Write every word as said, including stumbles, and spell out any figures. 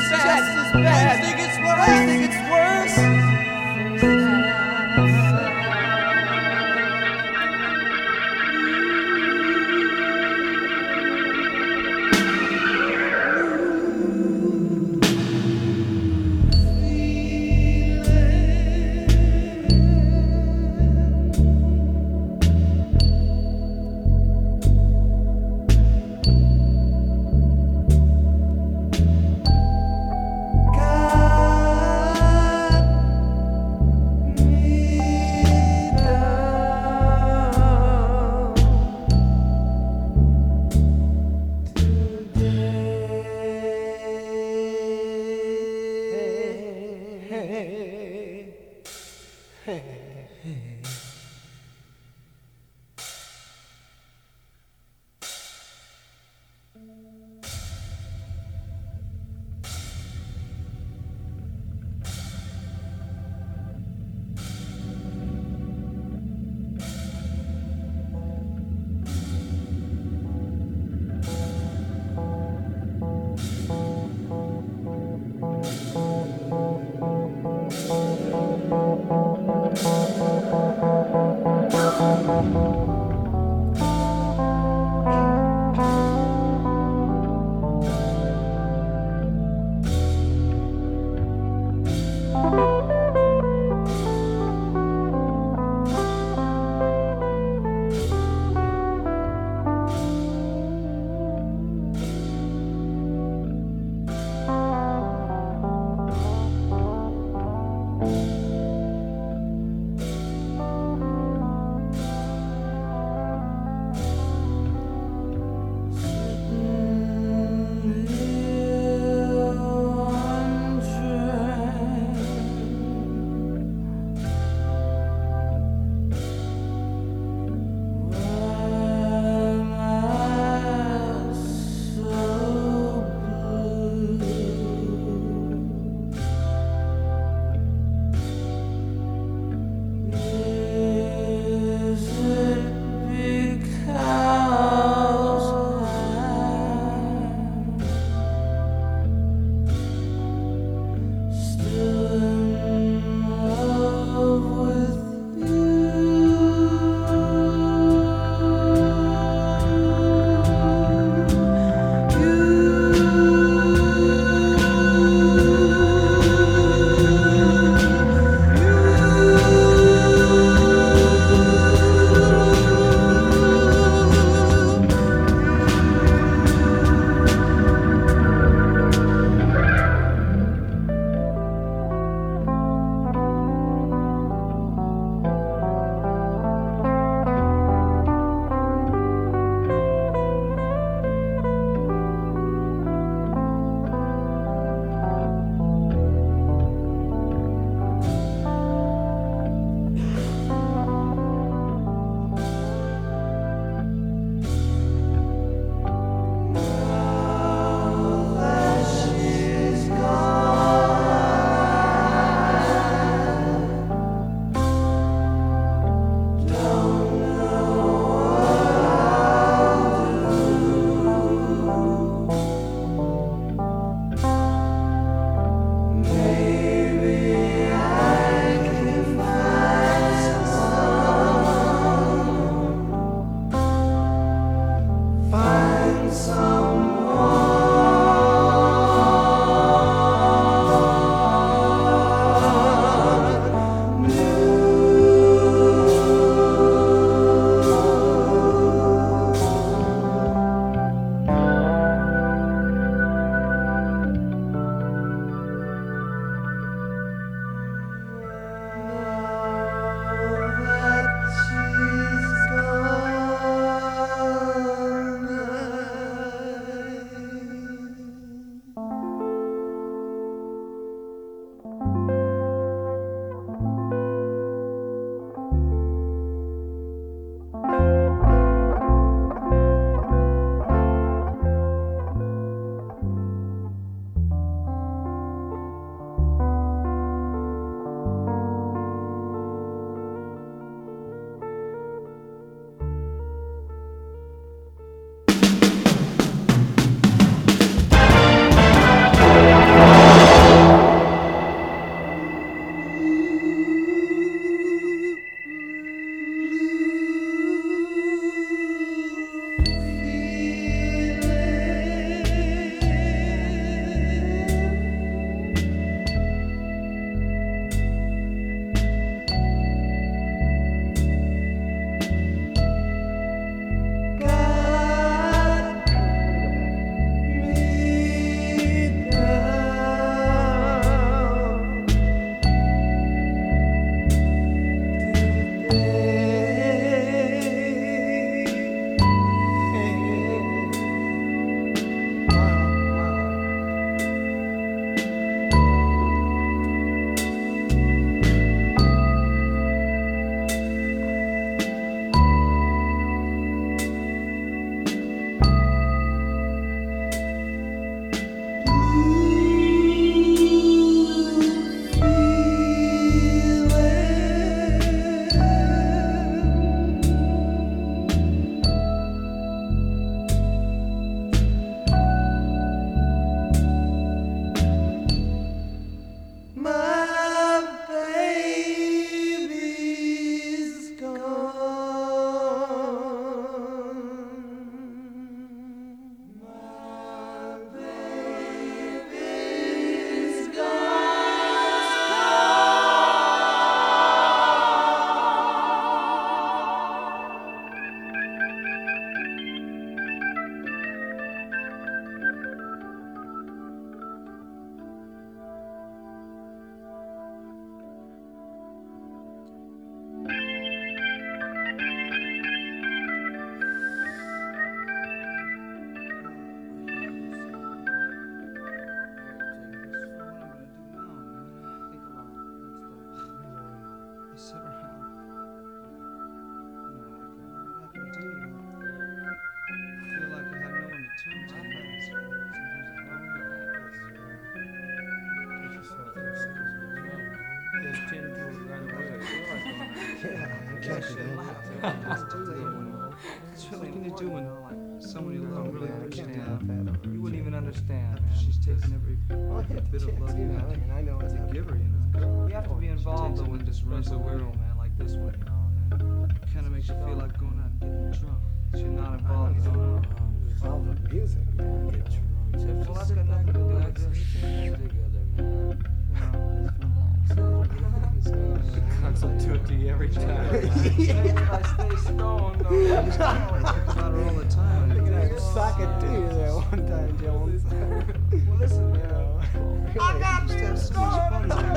as bad. Wednesday gets worse. Wednesday gets worse. that shit live. It's really can you do when like someone you love really understand? You wouldn't even understand, man. She's taking every bit of love you have to give her, you know. You have to be involved though with this Renzo World, man, like this one, you know. And it kind of makes you feel like going out and getting drunk. If you're not involved, you don't know. Involved with music, man. Get drunk. Well, that's got nothing to do with this. I'll do it to you every time. I stay strong, though. I just think about her all the time. Look at that socket to you there one time, Jones. Well, listen, man. You know, I got me a scar.